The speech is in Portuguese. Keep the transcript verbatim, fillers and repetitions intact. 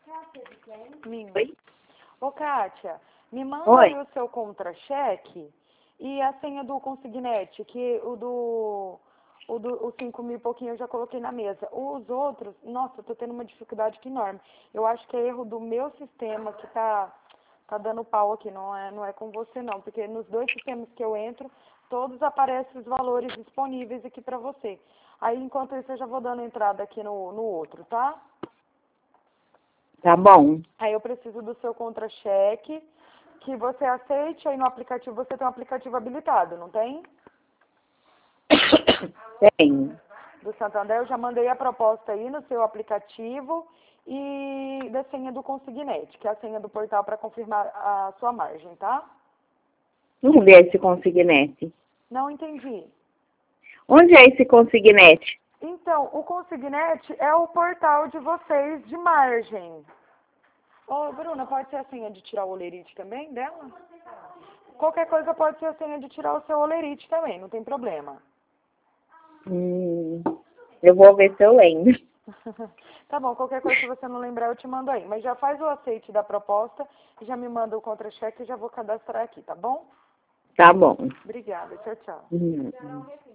Minha. Oi? Ô, Kátia, me manda Oi. aí o seu contra-cheque e a senha do consignete, que o do... O do os cinco mil e pouquinho eu já coloquei na mesa. Os outros, nossa, eu tô tendo uma dificuldade aqui enorme. Eu acho que é erro do meu sistema que tá, tá dando pau aqui, não é, não é com você não. Porque nos dois sistemas que eu entro, todos aparecem os valores disponíveis aqui pra você. Aí, enquanto isso, eu já vou dando entrada aqui no, no outro, tá? Tá bom. Aí eu preciso do seu contra-cheque, que você aceite, aí no aplicativo, você tem um aplicativo habilitado, não tem? Tenho. Do Santander, eu já mandei a proposta aí no seu aplicativo e da senha do consignete, que é a senha do portal para confirmar a sua margem, tá? Onde é esse consignete? Não entendi. Onde é esse consignete? Então, o consignete é o portal de vocês de margem. Ô, Bruna, pode ser a senha de tirar o olerite também dela? Qualquer coisa pode ser a senha de tirar o seu olerite também, não tem problema. Hum, eu vou ver se eu lembro. Tá bom, qualquer coisa que você não lembrar eu te mando aí. Mas já faz o aceite da proposta e já me manda o contra-cheque e já vou cadastrar aqui, tá bom? Tá bom. Obrigada, tchau, tchau. Hum.